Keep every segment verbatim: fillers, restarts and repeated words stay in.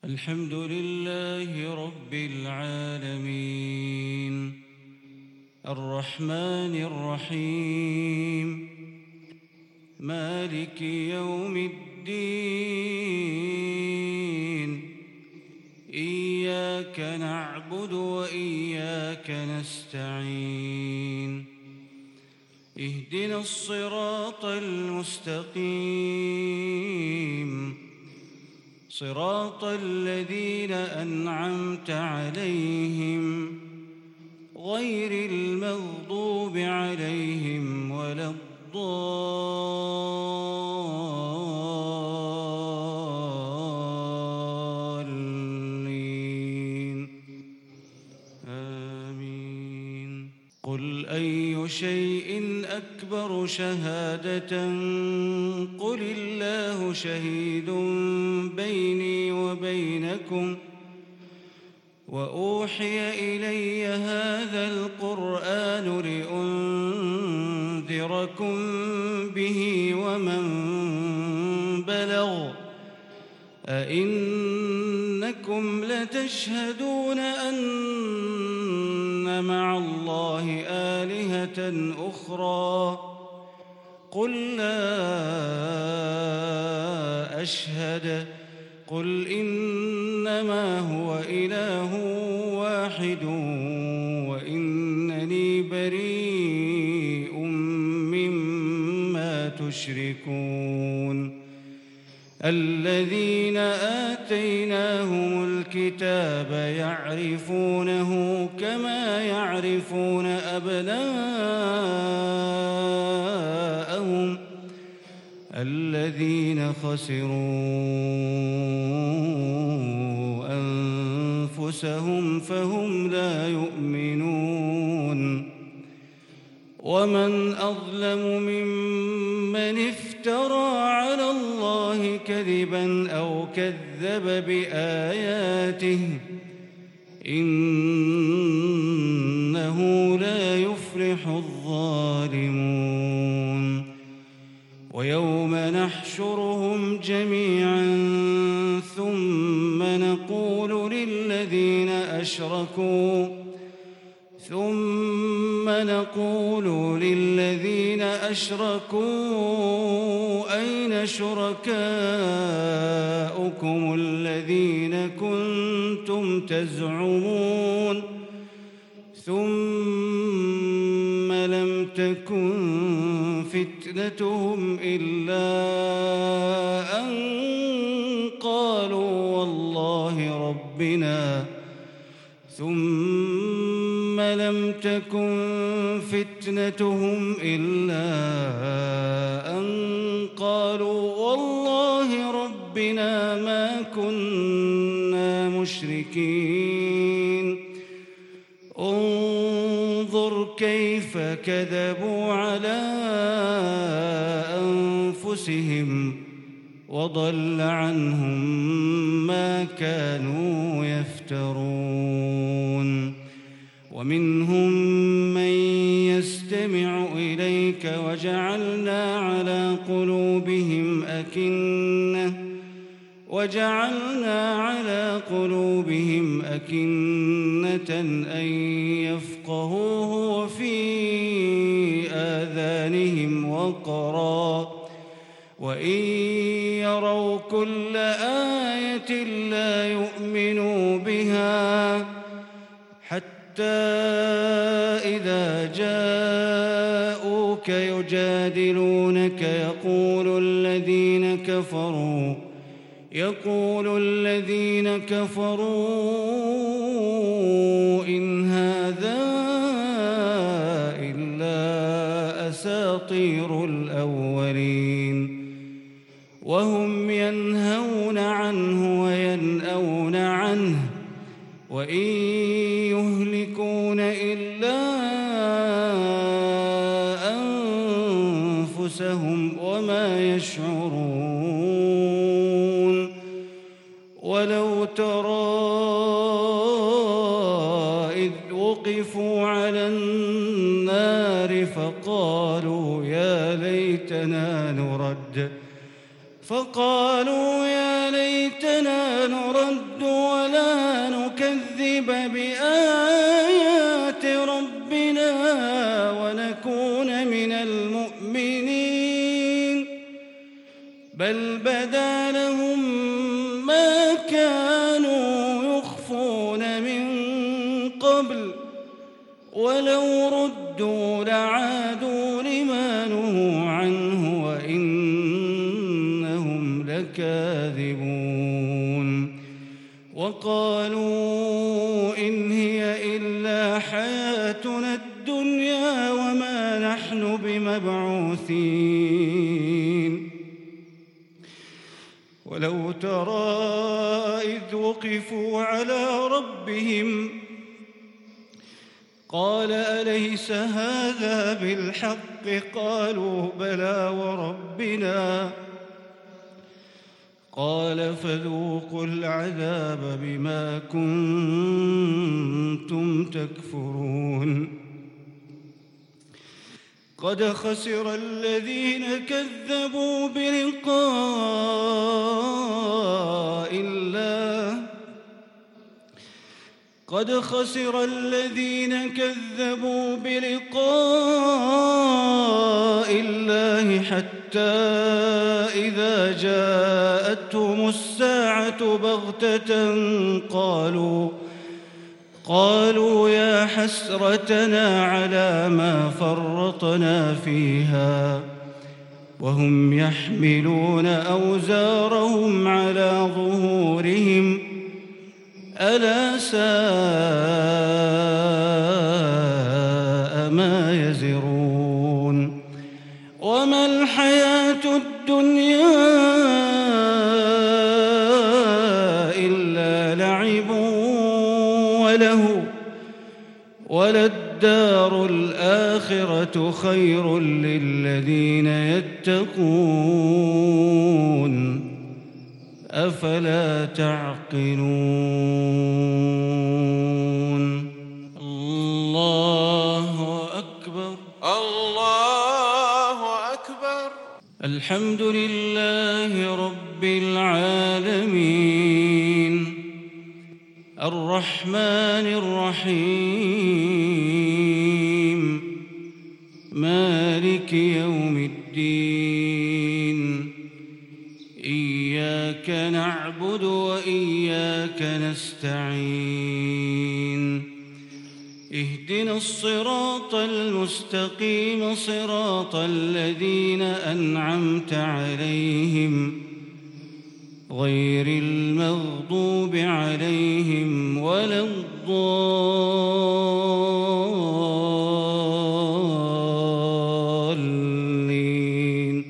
الحمد لله رب العالمين الرحمن الرحيم مالك يوم الدين إياك نعبد وإياك نستعين اهدنا الصراط المستقيم صراط الذين أنعمت عليهم غير المغضوب عليهم ولا الضالين آمين. قل أي شيء أكبر شهادة قل الله شهيد بيني وبينكم وأوحي إلي هذا القرآن لأنذركم به ومن بلغ أئنكم لتشهدون أن مع الله آلهة أخرى قل لا أشهد قل إنما هو إله واحد وإنني بريء مما تشركون. الذين آتيناهم الكتاب يعرفونه كما يعرفون أبناءهم الذين خسروا أنفسهم فهم لا يؤمنون. ومن أظلم ممن افترى على الله كذبا أو كذب بآياته إنه لا يفلح الظالمون. ويوم نحشرهم جميعا ثم نقول للذين أشركوا ثم نقول للذين أشركوا أين شركاؤكم الذين كنتم تزعمون ثم لم تكن فتنتهم إلا أن قالوا والله ربنا ثم لم تكن فتنتهم إلا أن قالوا والله ربنا ما كنا مشركين. انظر كيف كذبوا على أنفسهم وضل عنهم ما كانوا يفترون. ومنهم من يستمع إليك وجعلنا على قلوبهم أكنة وجعلنا على قلوبهم أكنة أن يفقهوه وفي آذانهم وقرا وإن يروا كل آية لا يؤمنوا بها حتى إذا جاءوك يجادلونك يقول الذين كفروا يقول الذين كفروا إن هذا إلا أساطير الأولين وهم ينهون عنه وينأون عنه وإن يهلكون إلا أنفسهم وما يشعرون. ولو ترى إذ وقفوا على النار فقالوا يا ليتنا نرد فقالوا يا ليتنا نرد نرد ولا نكذب بآيات ربنا ونكون من المؤمنين بل بدا لهم ما كانوا يخفون من قبل ولو ردوا لعادوا لما نهوا عنه وإنهم لكاذبون. وقالوا إن هي إلا حياتنا الدنيا وما نحن بمبعوثين. ولو ترى إذ وقفوا على ربهم قال أليس هذا بالحق قالوا بلى وربنا قال فذوقوا العذاب بما كنتم تكفرون. قد خسر الذين كذبوا بلقاء الله قد خسر الذين كذبوا بلقاء الله حتى إذا جاءتهم الساعة بغتة قالوا قالوا يا حسرتنا على ما فرطنا فيها وهم يحملون أوزارهم على ظهورهم ألا ساء ما يزرون. وما الحياة الدنيا إلا لعب وله وللدار الآخرة خير للذين يتقون أفلا تعقلون. الله أكبر الله أكبر. الحمد لله رب العالمين الرحمن الرحيم مالك يوم الدين إياك نعبد وإياك نستعين اهدنا الصراط المستقيم صراط الذين أنعمت عليهم غير المغضوب عليهم ولا الضالين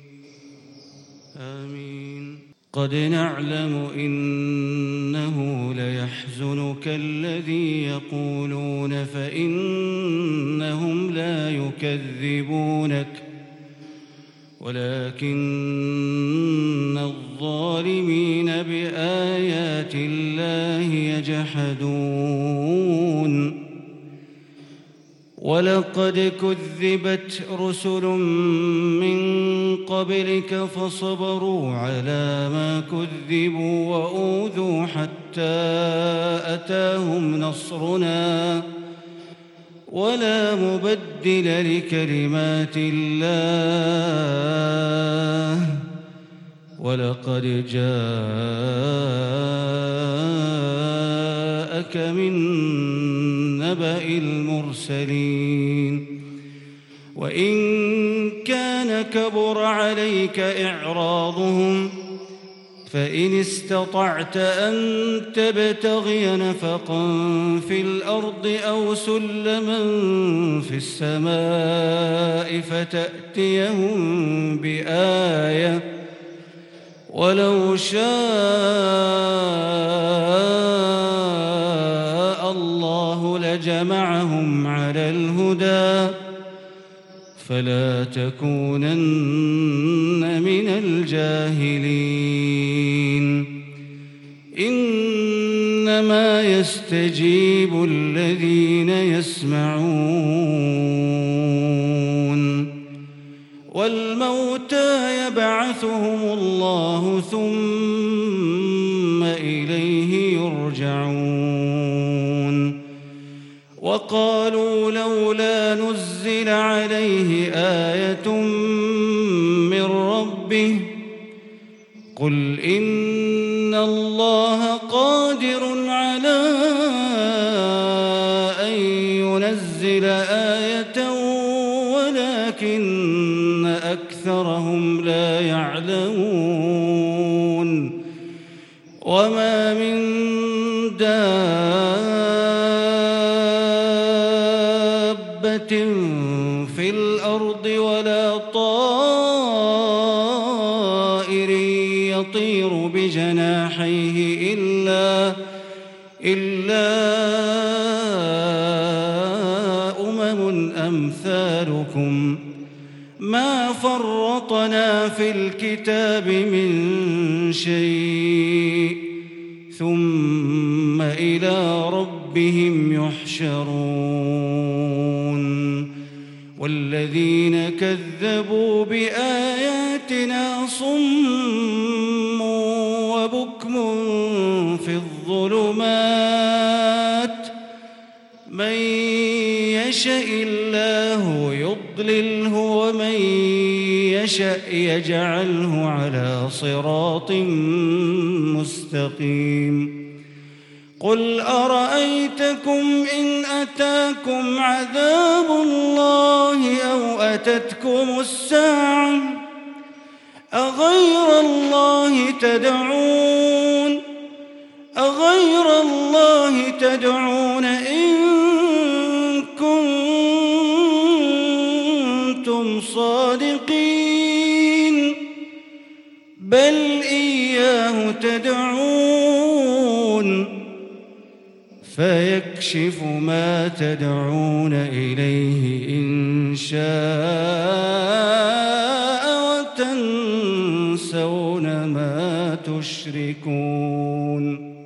آمين. قد نعلم إنه ليحزنك الذي يقولون فإنهم لا يكذبونك ولكن الظالمين بآيات الله يجحدون. ولقد كذبت رسل من قبلك فصبروا على ما كذبوا وأوذوا حتى أتاهم نصرنا ولا مبدل لكلمات الله ولقد جاءك من نبأ المرسلين. وإن كان كبر عليك إعراضهم فإن استطعت أن تبتغي نفقا في الأرض أو سلما في السماء فتأتيهم بآية ولو شاء الله لجمعهم على الهدى فلا تكونن من الجاهلين. إنما يستجيب الذين يسمعون والموتى يبعثهم الله ثم إليه إليه يرجعون وقالوا لولا نزل عليه آية من ربه قل إن الله قادر على أن ينزل آية ولكن أكثرهم لا يعلمون وما من دابة في الأرض ولا طائر يطير بجناحيه إلا إلا أمم أمثالكم ما فرطنا في الكتاب من شيء ثم إلى ربهم يحشرون والذين كذبوا بآياتنا صم وبكم في الظلمات من يشاء الله يضلله ومن يشاء يجعله على صراط مستقيم قل أرأيتكم إن أتاكم عذاب الله أو أتتكم الساعة أغير الله تدعون أغير الله تدعون إن كنتم صادقين بل إياه تدعون فيكشف ما تدعون إليه إن شاء وتنسون ما تشركون